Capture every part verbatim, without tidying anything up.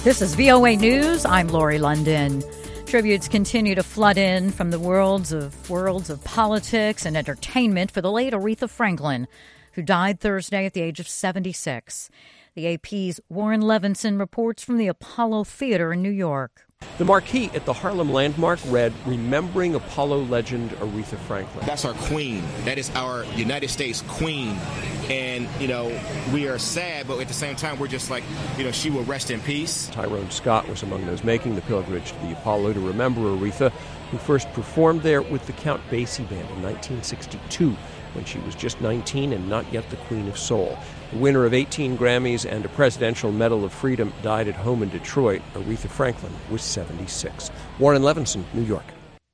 This is V O A News. I'm Lori London. Tributes continue to flood in from the worlds of worlds of politics and entertainment for the late Aretha Franklin, who died Thursday at the age of seventy-six. The A P's Warren Levinson reports from the Apollo Theater in New York. The marquee at the Harlem Landmark read, "Remembering Apollo legend Aretha Franklin." That's our queen. That is our United States queen. And, you know, we are sad, but at the same time, we're just like, you know, she will rest in peace. Tyrone Scott was among those making the pilgrimage to the Apollo to remember Aretha, who first performed there with the Count Basie Band in nineteen sixty-two, when she was just nineteen and not yet the Queen of Soul. The winner of eighteen Grammys and a Presidential Medal of Freedom died at home in Detroit. Aretha Franklin was seventy-six. Warren Levinson, New York.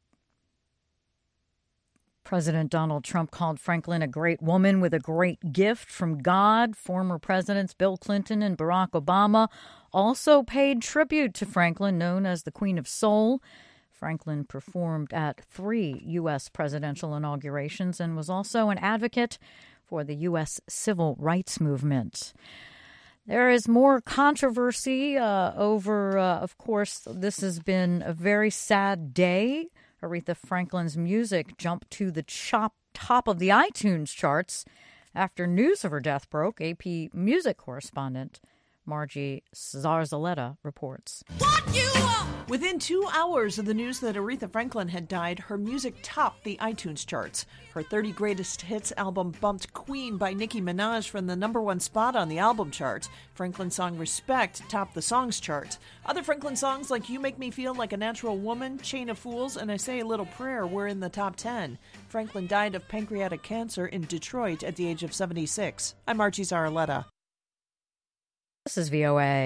President Donald Trump called Franklin a great woman with a great gift from God. Former presidents Bill Clinton and Barack Obama also paid tribute to Franklin, known as the Queen of Soul. Franklin performed at three U S presidential inaugurations and was also an advocate for the U S civil rights movement. There is more controversy uh, over, uh, of course, this has been a very sad day. Aretha Franklin's music jumped to the chop, top of the iTunes charts after news of her death broke. A P music correspondent Margie Zarzaletta reports. What you want? Within two hours of the news that Aretha Franklin had died, her music topped the iTunes charts. Her thirty Greatest Hits album bumped Queen by Nicki Minaj from the number one spot on the album chart. Franklin's song Respect topped the songs chart. Other Franklin songs like You Make Me Feel Like a Natural Woman, Chain of Fools, and I Say a Little Prayer were in the top ten. Franklin died of pancreatic cancer in Detroit at the age of seventy-six. I'm Margie Zarzaletta. This is V O A.